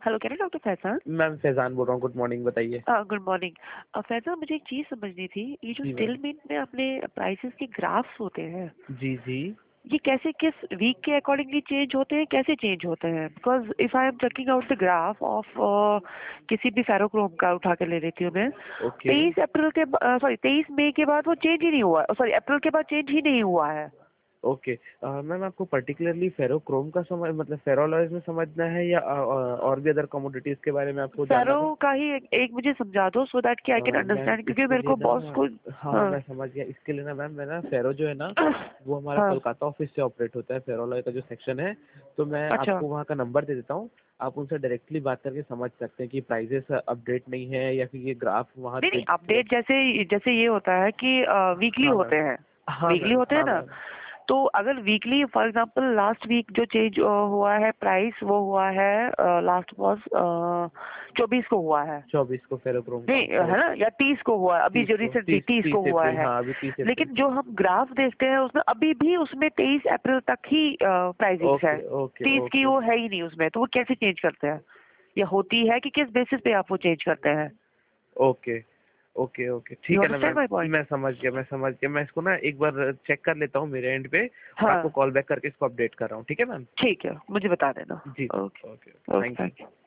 Hello, कह रहे doctor Faizan? Ma'am Faizan बोल रहा हूँ, गुड मॉर्निंग, बताइए। Good morning. फैज़ान, मुझे एक चीज़ समझनी थी, ये जो जी मैम। स्टिल मिंट में अपने प्राइसेस के ग्राफ्स होते हैं, जी जी। ये कैसे किस वीक के अकॉर्डिंगली चेंज होते हैं, कैसे चेंज होते हैं? Because if I am checking out the graph of किसी भी फेरोक्रोम का उठा के ले लेती हूँ मैं, ओके 23 मई के बाद वो चेंज ही नहीं हुआ, सॉरी अप्रैल के बाद चेंज ही नहीं हुआ है। ओके। मैम आपको पर्टिकुलरली फेरोक्रोम का समझ मतलब फेरोलॉइज में समझना है या और भी अदर कमोडिटीज के बारे में आपको जानना था? फेरो का ही एक मुझे समझा दो सो दैट कि आई कैन मैम अंडरस्टैंड, क्योंकि इसके मेरे लिए को ना, बॉस को। हाँ हाँ। मैं समझ गया। इसके लिए ना मैम, मैं ना फेरो जो है ना, वो हमारा हाँ। कोलकाता ऑफिस से ऑपरेट होता है, फेरोलॉय का जो सेक्शन है। तो मैं अच्छा। आपको वहाँ का नंबर दे देता हूँ, आप उनसे डायरेक्टली बात करके समझ सकते हैं कि प्राइजेस अपडेट नहीं है या फिर ये ग्राफ वहाँ नहीं नहीं, पे। अपडेट जैसे जैसे ये होता है कि वीकली हाँ होते मैम। हैं। हाँ वीकली मैम। होते हैं हाँ ना। मैम। तो अगर weekly for example last week जो चेंज हुआ है प्राइस, वो हुआ है लास्ट वॉज 24 को हुआ है। 24 को फेरोक्रोम का, नहीं है ना, या 30 को हुआ है, अभी 30 जो को, रिसेंटली 30 30 को 30 हुआ अप्रैल, है। हाँ अभी 30 अप्रैल लेकिन को। जो हम ग्राफ देखते हैं उसमें अभी भी उसमें 23 अप्रैल तक ही प्राइसिंग्स है। ओके ओके 30 की ओके वो है ही नहीं उसमें, तो वो कैसे चेंज करते हैं? या होती है कि किस बेसिस पे आप वो चेंज करते हैं? ओके ओके ओके, यू ठीक है ना अंडरस्टैंड मैम। My point? मैं समझ गया, मैं समझ गया। मैं इसको ना एक बार चेक कर लेता हूँ मेरे एंड पे, और आपको हाँ, कॉल बैक करके इसको अपडेट कर रहा हूँ, ठीक है मैम? ठीक है, मुझे बता देना। जी। Okay. Okay okay, okay, thank you. Thank you.